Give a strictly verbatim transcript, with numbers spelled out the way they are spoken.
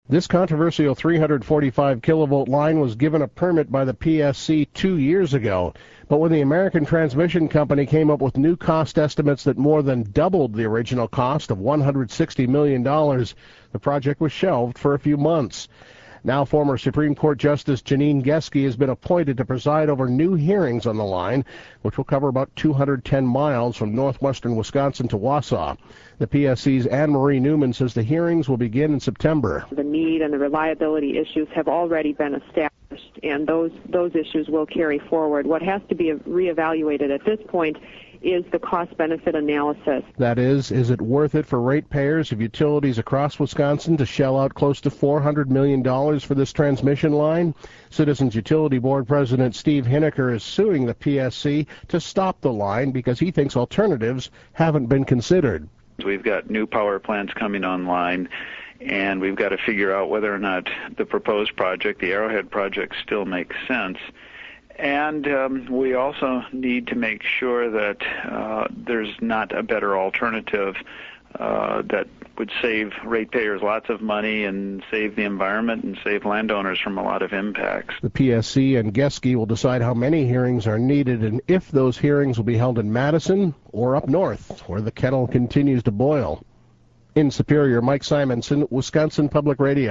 This controversial three hundred forty-five kilovolt line was given a permit by the P S C two years ago. But when the American Transmission Company came up with new cost estimates that more than doubled the original cost of one hundred sixty million dollars, the project was shelved for a few months. Now former Supreme Court Justice Janine Geske has been appointed to preside over new hearings on the line, which will cover about two hundred ten miles from northwestern Wisconsin to Wausau. The P S C's Anne Marie Newman says the hearings will begin in September. The need and the reliability issues have already been established, and those those issues will carry forward. What has to be reevaluated at this point is the cost-benefit analysis. That is, is it worth it for ratepayers of utilities across Wisconsin to shell out close to four hundred million dollars for this transmission line? Citizens Utility Board President Steve Hineker is suing the P S C to stop the line because he thinks alternatives haven't been considered. We've got new power plants coming online, and we've got to figure out whether or not the proposed project, the Arrowhead project, still makes sense. And um, we also need to make sure that uh, there's not a better alternative uh, that would save ratepayers lots of money and save the environment and save landowners from a lot of impacts. The P S C and Geske will decide how many hearings are needed and if those hearings will be held in Madison or up north, where the kettle continues to boil. In Superior, Mike Simonson, Wisconsin Public Radio.